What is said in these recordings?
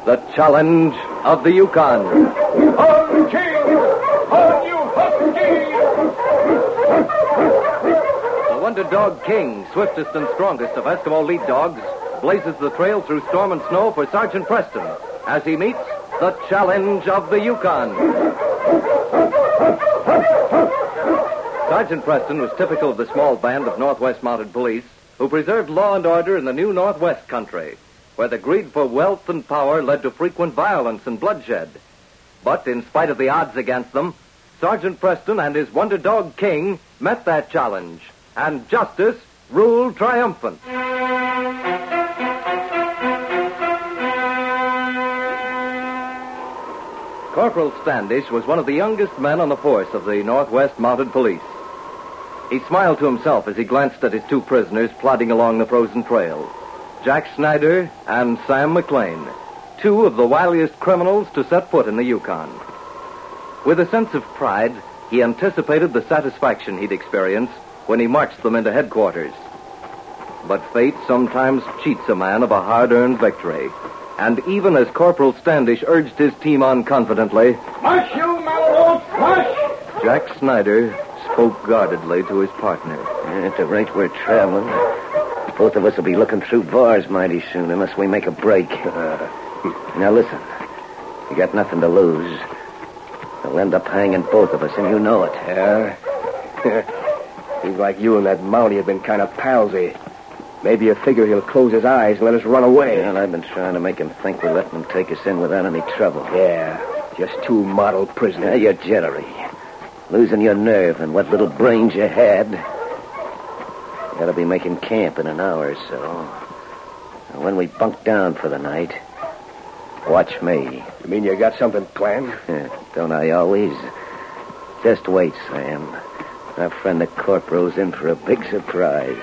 The Challenge of the Yukon. On King! On you husky! The Wonder Dog King, swiftest and strongest of Eskimo lead dogs, blazes the trail through storm and snow for Sergeant Preston as he meets the Challenge of the Yukon. Sergeant Preston was typical of the small band of Northwest Mounted Police who preserved law and order in the new Northwest country, where the greed for wealth and power led to frequent violence and bloodshed. But in spite of the odds against them, Sergeant Preston and his Wonder Dog King met that challenge, and justice ruled triumphant. Corporal Standish was one of the youngest men on the force of the Northwest Mounted Police. He smiled to himself as he glanced at his two prisoners plodding along the frozen trail, Jack Snyder and Sam McLean, two of the wiliest criminals to set foot in the Yukon. With a sense of pride, he anticipated the satisfaction he'd experience when he marched them into headquarters. But fate sometimes cheats a man of a hard-earned victory. And even as Corporal Standish urged his team on confidently, Mush, you Malamute, mush! Jack Snyder spoke guardedly to his partner. At the rate we're traveling, both of us will be looking through bars mighty soon unless we make a break. Now listen, you got nothing to lose. They'll end up hanging both of us, and you know it. Yeah? Seems like you and that Mountie have been kind of palsy. Maybe you figure he'll close his eyes and let us run away. Well, I've been trying to make him think we're letting him take us in without any trouble. Yeah, just two model prisoners. Now, you're jittery. Losing your nerve and what little brains you had. You gotta be making camp in an hour or so. And when we bunk down for the night, watch me. You mean you got something planned? Don't I always? Just wait, Sam. Our friend the Corporal's in for a big surprise.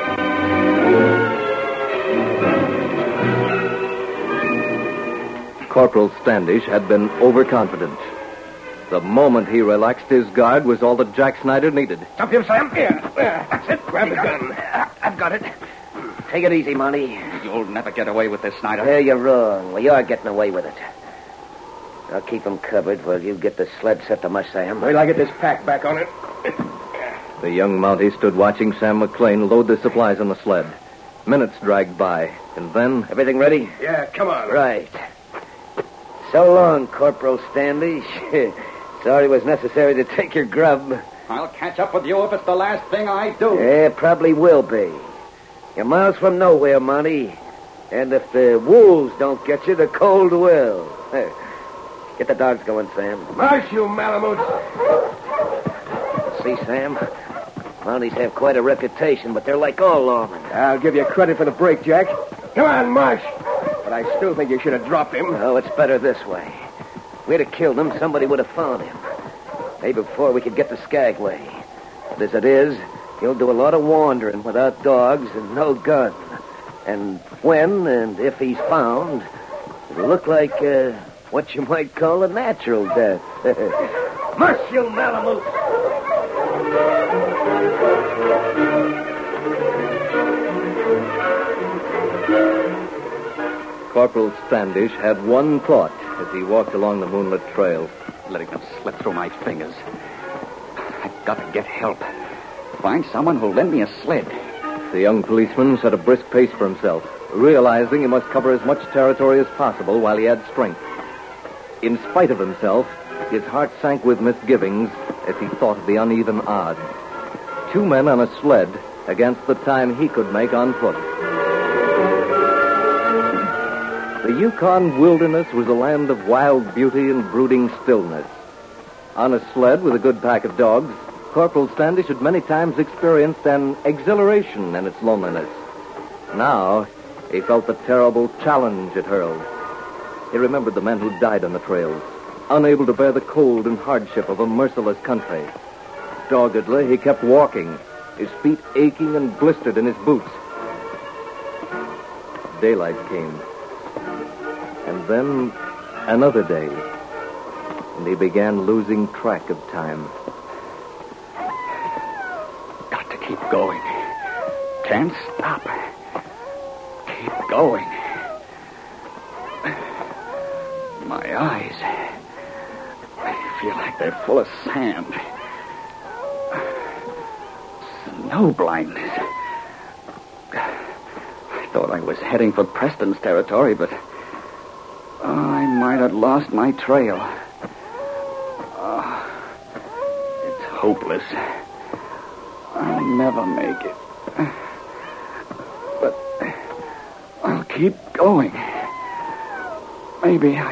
Corporal Standish had been overconfident. The moment he relaxed his guard was all that Jack Snyder needed. Stop him, Sam. Here. That's it. Grab the gun. I've got it. Take it easy, Monty. You'll never get away with this, Snyder. There you're wrong. We are getting away with it. I'll keep him covered while you get the sled set to my Sam. Wait till I get this pack back on it. The young Mountie stood watching Sam McLean load the supplies on the sled. Minutes dragged by, and then... Everything ready? Yeah, come on. Right. So long, Corporal Standish. Sorry it was necessary to take your grub. I'll catch up with you if it's the last thing I do. Yeah, probably will be. You're miles from nowhere, Monty. And if the wolves don't get you, the cold will. Get the dogs going, Sam. Mush, you Malamute. See, Sam? Mounties have quite a reputation, but they're like all lawmen. I'll give you credit for the break, Jack. Come on, Mush. But I still think you should have dropped him. Oh, it's better this way. If we'd have killed him, somebody would have found him. Maybe before we could get to Skagway. But as it is, he'll do a lot of wandering without dogs and no gun. And when and if he's found, it'll look like what you might call a natural death. Mush, you Malamute! Corporal Standish had one thought as he walked along the moonlit trail. Letting them slip through my fingers. I've got to get help. Find someone who'll lend me a sled. The young policeman set a brisk pace for himself, realizing he must cover as much territory as possible while he had strength. In spite of himself, his heart sank with misgivings as he thought of the uneven odds. Two men on a sled against the time he could make on foot. The Yukon wilderness was a land of wild beauty and brooding stillness. On a sled with a good pack of dogs, Corporal Standish had many times experienced an exhilaration in its loneliness. Now, he felt the terrible challenge it hurled. He remembered the men who died on the trails, unable to bear the cold and hardship of a merciless country. Doggedly, he kept walking, his feet aching and blistered in his boots. Daylight came. And then another day, and he began losing track of time. Got to keep going. Can't stop. Keep going. My eyes. I feel like they're full of sand. Snow blindness. I thought I was heading for Preston's territory, but I might have lost my trail. It's hopeless. I'll never make it. But I'll keep going. Maybe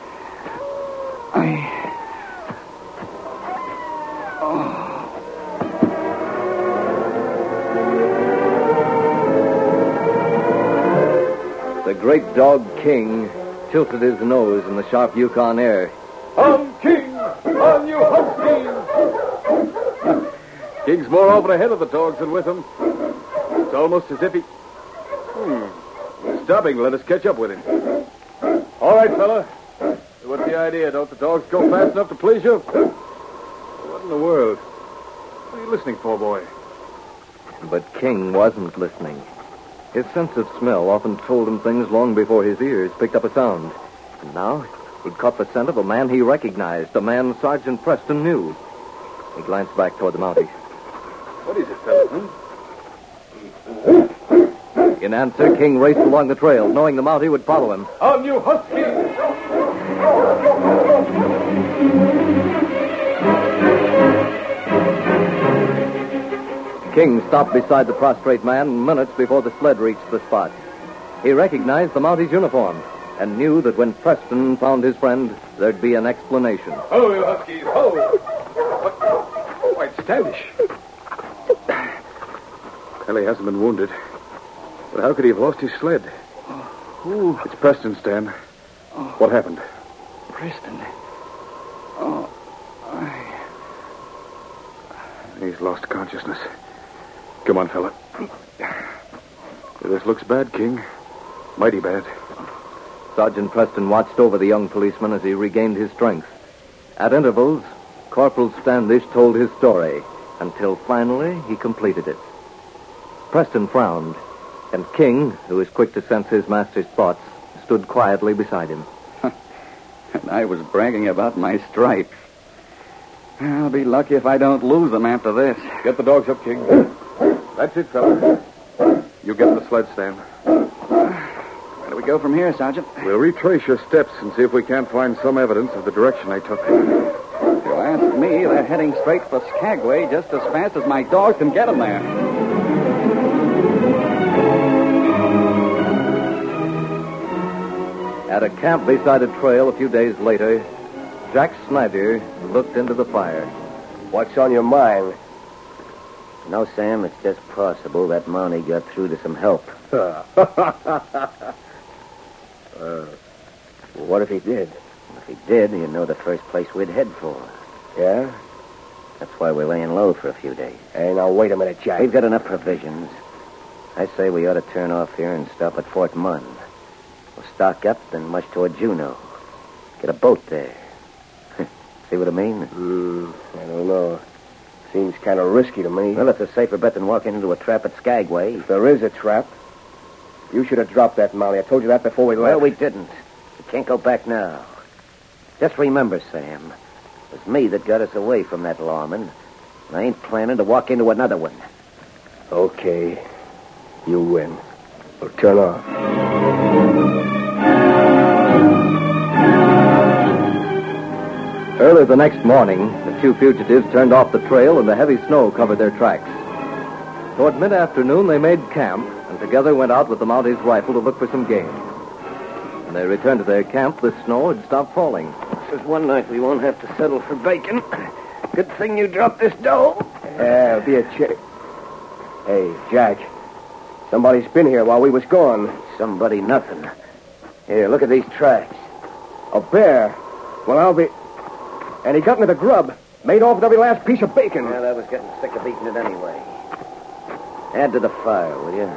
The great dog King tilted his nose in the sharp Yukon air. On King! On you Huskies! King's more often ahead of the dogs than with them. It's almost as if he... Stopping to let us catch up with him. All right, fella. What's the idea? Don't the dogs go fast enough to please you? What in the world? What are you listening for, boy? But King wasn't listening. His sense of smell often told him things long before his ears picked up a sound. And now he'd caught the scent of a man he recognized, a man Sergeant Preston knew. He glanced back toward the Mountie. What is it, fella? In answer, King raced along the trail, knowing the Mountie would follow him. On you Huskies! King stopped beside the prostrate man minutes before the sled reached the spot. He recognized the Mountie's uniform and knew that when Preston found his friend, there'd be an explanation. Ho, you Huskies, ho! Why, it's Standish. Well, he hasn't been wounded. But how could he have lost his sled? who? It's Preston, Stan. What happened? Preston. He's lost consciousness. Come on, fella. This looks bad, King. Mighty bad. Sergeant Preston watched over the young policeman as he regained his strength. At intervals, Corporal Standish told his story until finally he completed it. Preston frowned, and King, who was quick to sense his master's thoughts, stood quietly beside him. And I was bragging about my stripes. I'll be lucky if I don't lose them after this. Get the dogs up, King. That's it, fella. You get the sled, Stan. Where do we go from here, Sergeant? We'll retrace your steps and see if we can't find some evidence of the direction they took. If you ask me, they're heading straight for Skagway just as fast as my dogs can get them there. At a camp beside a trail a few days later, Jack Snyder looked into the fire. What's on your mind? No, Sam, it's just possible that Mountie got through to some help. What if he did? If he did, you know the first place we'd head for. Yeah? That's why we're laying low for a few days. Hey, now, wait a minute, Jack. We've got enough provisions. I say we ought to turn off here and stop at Fort Munn. We'll stock up, then mush toward Juneau. Get a boat there. See what I mean? I don't know. Seems kind of risky to me. Well, it's a safer bet than walking into a trap at Skagway. If there is a trap, you should have dropped that, Molly. I told you that before we left. Well, we didn't. We can't go back now. Just remember, Sam, it was me that got us away from that lawman. And I ain't planning to walk into another one. Okay. You win. We'll turn off. Early the next morning, the two fugitives turned off the trail and the heavy snow covered their tracks. Toward mid-afternoon, they made camp and together went out with the Mountie's rifle to look for some game. When they returned to their camp, the snow had stopped falling. This is one night we won't have to settle for bacon. Good thing you dropped this dough. Yeah, it'll be a check. Hey, Jack. Somebody's been here while we was gone. Somebody nothing. Here, look at these tracks. A bear. Well, I'll be... And he got into the grub. Made off with every last piece of bacon. Well, I was getting sick of eating it anyway. Add to the fire, will you?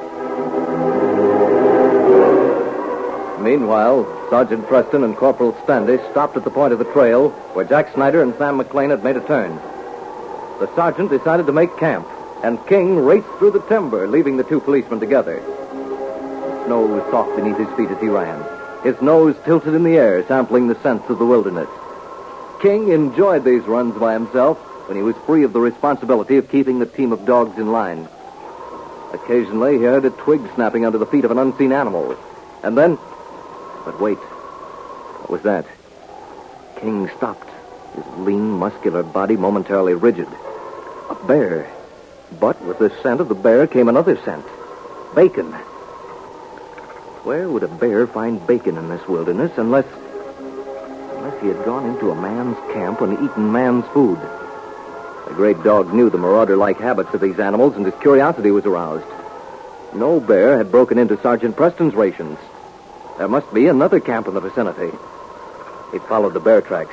Meanwhile, Sergeant Preston and Corporal Standish stopped at the point of the trail where Jack Snyder and Sam McLean had made a turn. The sergeant decided to make camp, and King raced through the timber, leaving the two policemen together. The snow was soft beneath his feet as he ran. his nose tilted in the air, sampling the scents of the wilderness. King enjoyed these runs by himself when he was free of the responsibility of keeping the team of dogs in line. Occasionally, he heard a twig snapping under the feet of an unseen animal. And then... But wait. What was that? King stopped, his lean, muscular body momentarily rigid. A bear. But with the scent of the bear came another scent. Bacon. Where would a bear find bacon in this wilderness unless he had gone into a man's camp and eaten man's food? The great dog knew the marauder-like habits of these animals, and his curiosity was aroused. No bear had broken into Sergeant Preston's rations. There must be another camp in the vicinity. He followed the bear tracks.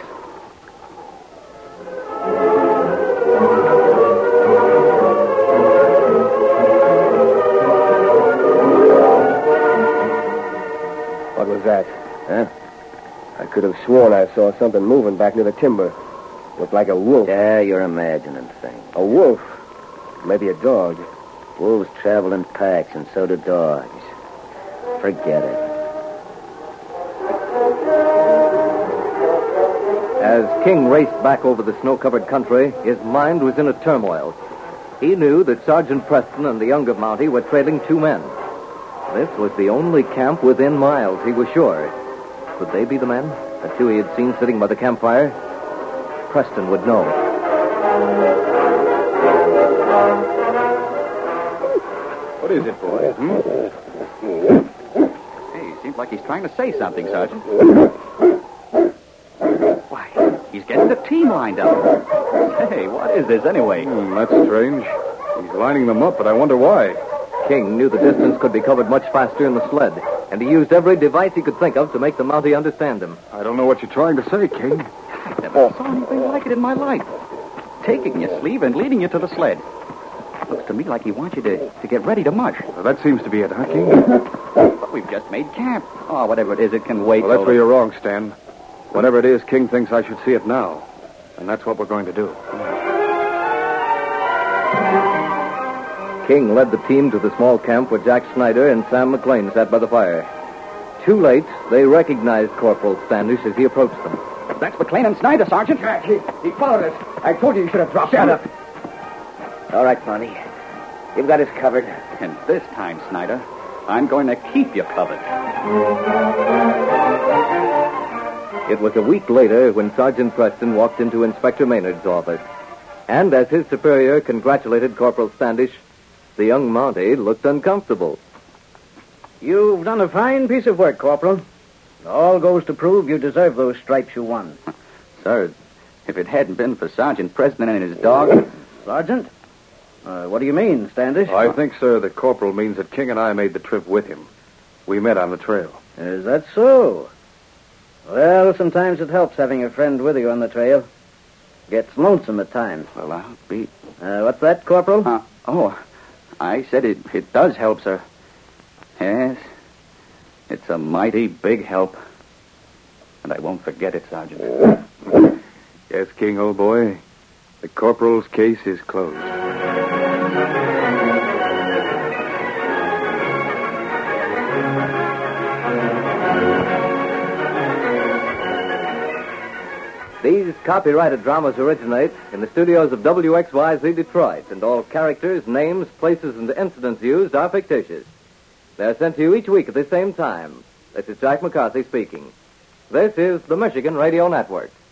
What was that? Huh? I could have sworn I saw something moving back near the timber. Looked like a wolf. Yeah, you're imagining things. A wolf? Maybe a dog. Wolves travel in packs, and so do dogs. Forget it. As King raced back over the snow-covered country, his mind was in a turmoil. He knew that Sergeant Preston and the younger Mountie were trailing two men. This was the only camp within miles, he was sure. Could they be the men? The two he had seen sitting by the campfire? Preston would know. What is it, boy? Hey, seems like he's trying to say something, Sergeant. Why, he's getting the team lined up. Hey, what is this anyway? That's strange. He's lining them up, but I wonder why. King knew the distance could be covered much faster in the sled, and he used every device he could think of to make the Mountie understand him. I don't know what you're trying to say, King. I never saw anything like it in my life. Taking your sleeve and leading you to the sled. Looks to me like he wants you to get ready to march. Well, that seems to be it, huh, King? But we've just made camp. Oh, whatever it is, it can wait. Well, that's where you're wrong, Stan. Whatever it is, King thinks I should see it now. And that's what we're going to do. King led the team to the small camp where Jack Snyder and Sam McLean sat by the fire. Too late, they recognized Corporal Standish as he approached them. That's McLean and Snyder, Sergeant. He followed us. I told you you should have dropped. Shut up. All right, Monty. You've got us covered. And this time, Snyder, I'm going to keep you covered. It was a week later when Sergeant Preston walked into Inspector Maynard's office. And as his superior congratulated Corporal Standish, the young Mountie looked uncomfortable. You've done a fine piece of work, Corporal. It all goes to prove you deserve those stripes you won. Sir, if it hadn't been for Sergeant Preston and his dog... Sergeant? What do you mean, Standish? I think, sir, that Corporal means that King and I made the trip with him. We met on the trail. Is that so? Well, sometimes it helps having a friend with you on the trail. Gets lonesome at times. Well, I'll be... What's that, Corporal? I said it does help, sir. Yes, it's a mighty big help. And I won't forget it, Sergeant. Yes, King, old boy. The corporal's case is closed. These copyrighted dramas originate in the studios of WXYZ Detroit, and all characters, names, places, and incidents used are fictitious. They're sent to you each week at the same time. This is Jack McCarthy speaking. This is the Michigan Radio Network.